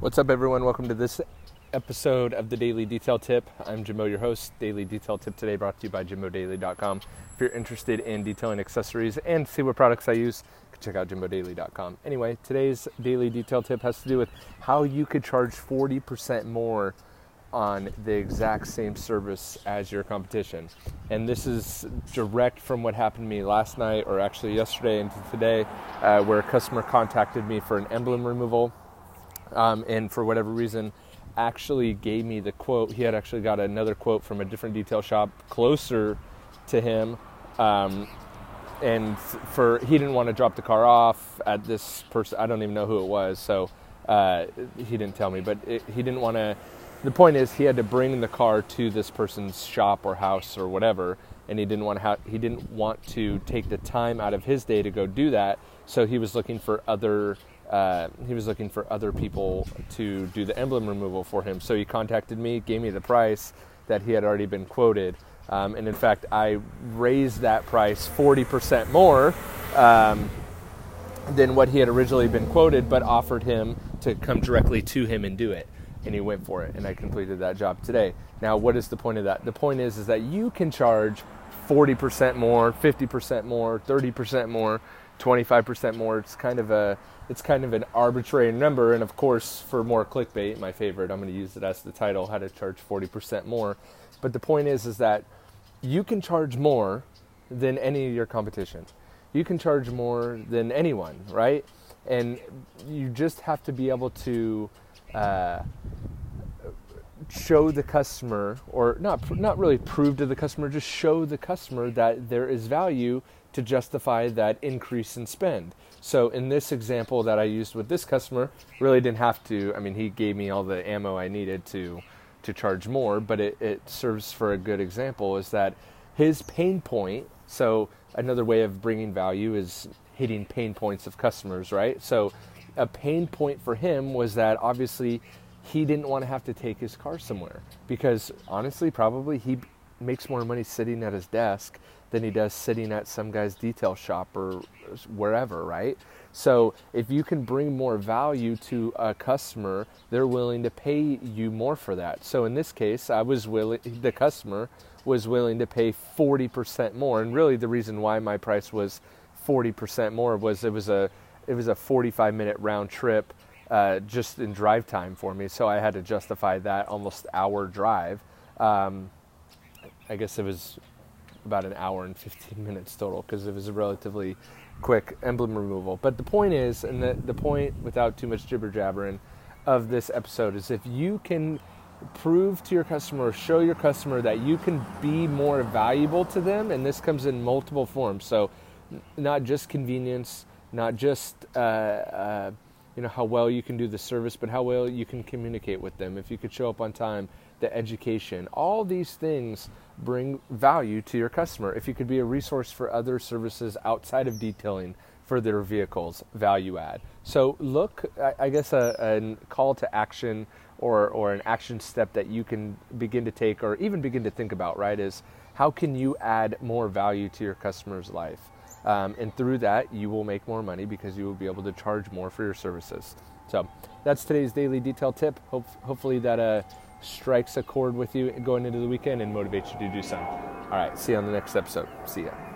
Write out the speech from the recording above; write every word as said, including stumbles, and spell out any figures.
What's up, everyone? Welcome to this episode of the Daily Detail Tip. I'm Jimbo, your host. Daily Detail Tip today brought to you by Jimbo Daily dot com. If you're interested in detailing accessories and see what products I use, you can check out Jimbo Daily dot com. Anyway, today's Daily Detail Tip has to do with how you could charge forty percent more on the exact same service as your competition. And this is direct from what happened to me last night, or actually yesterday into today, uh, where a customer contacted me for an emblem removal. Um, and for whatever reason, actually gave me the quote. He had actually got another quote from a different detail shop closer to him. Um, and for he didn't want to drop the car off at this person. I don't even know who it was, so uh, he didn't tell me. But it, he didn't want to. The point is, he had to bring the car to this person's shop or house or whatever, and he didn't want to. Ha- he didn't want to take the time out of his day to go do that. So he was looking for other. Uh, he was looking for other people to do the emblem removal for him. So he contacted me, gave me the price that he had already been quoted. Um, and in fact, I raised that price forty percent more um, than what he had originally been quoted, but offered him to come directly to him and do it. And he went for it, and I completed that job today. Now, what is the point of that? The point is, is that you can charge forty percent more, fifty percent more, thirty percent more, twenty-five percent more. It's kind of a It's kind of an arbitrary number, and of course, for more clickbait, my favorite, I'm going to use it as the title, how to charge forty percent more. But the point is, is that you can charge more than any of your competition. You can charge more than anyone, right? And you just have to be able to uh, show the customer, or not, not really prove to the customer, just show the customer that there is value to justify that increase in spend. So in this example that I used with this customer, really didn't have to, I mean, he gave me all the ammo I needed to to charge more, but it, it serves for a good example, is that his pain point, so another way of bringing value is hitting pain points of customers, right? So a pain point for him was that obviously he didn't want to have to take his car somewhere, because honestly, probably he makes more money sitting at his desk than he does sitting at some guy's detail shop or wherever, right? So if you can bring more value to a customer, they're willing to pay you more for that. So in this case, I was willing, the customer was willing to pay forty percent more. And really the reason why my price was forty percent more was it was a it was a forty-five minute round trip uh, just in drive time for me. So I had to justify that almost hour drive. Um, I guess it was about an hour and fifteen minutes total, because it was a relatively quick emblem removal. But the point is, and the, the point, without too much jibber jabbering, of this episode is, if you can prove to your customer, show your customer that you can be more valuable to them, and this comes in multiple forms. So not just convenience, not just uh, uh, you know, how well you can do the service, but how well you can communicate with them. If you could show up on time, the education, all these things bring value to your customer. If you could be a resource for other services outside of detailing for their vehicles, value add. So look, I guess a, a call to action or, or an action step that you can begin to take, or even begin to think about, right, is how can you add more value to your customer's life? Um, and through that, you will make more money, because you will be able to charge more for your services. So that's today's daily detail tip. Hope, hopefully that uh, strikes a chord with you going into the weekend and motivates you to do so. All right, see you on the next episode. See ya.